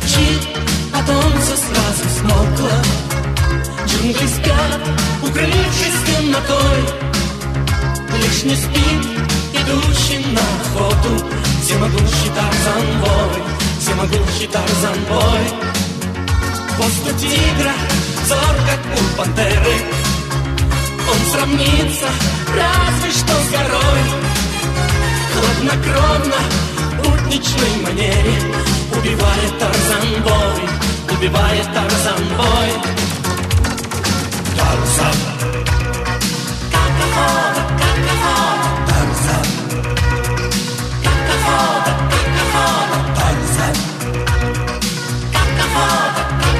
кричит, потом все сразу смолкло. Джунгли спят, укрывшись темнотой. Лишь не спит идущий на охоту всемогущий Тарзан-бой, всемогущий Тарзан-бой. Хвост у тигра, взор как у пантеры. Он сравнится разве что с горой. Хладнокровно, в будничной манере убивает Тарзан-бой, убивает Тарзан-бой. Тарзан, как охота, Тарзан, как охота, Тарзан, как охота,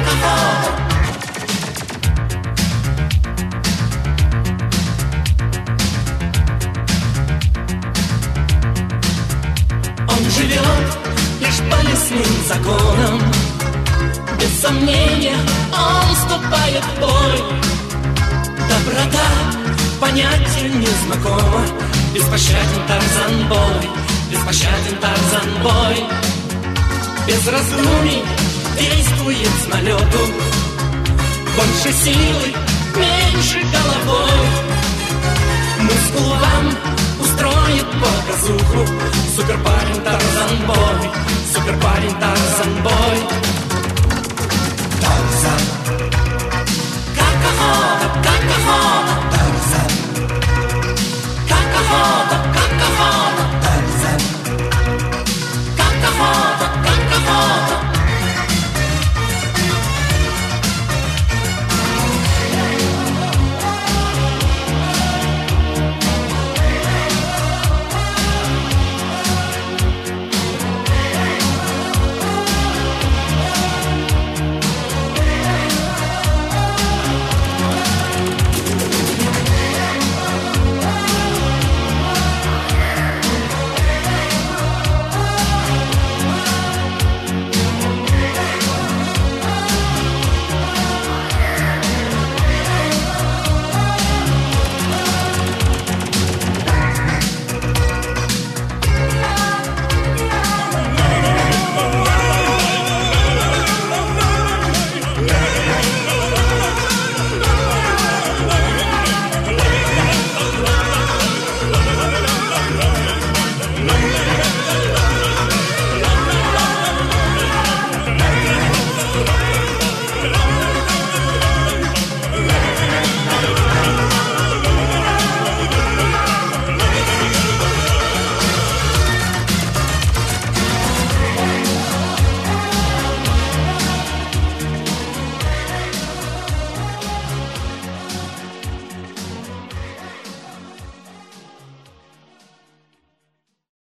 Он живет лишь по лесным законам. Без сомнения он вступает в бой. Доброта понятию незнакома. Беспощаден Тарзан-бой, беспощаден Тарзан-бой. Без раздумий действует с налету. Больше силы, меньше головой. Мускул вам устроит показуху. Суперпарень Тарзан-бой, суперпарень Тарзан-бой. Тарзан, как охота, Тарзан, как охота.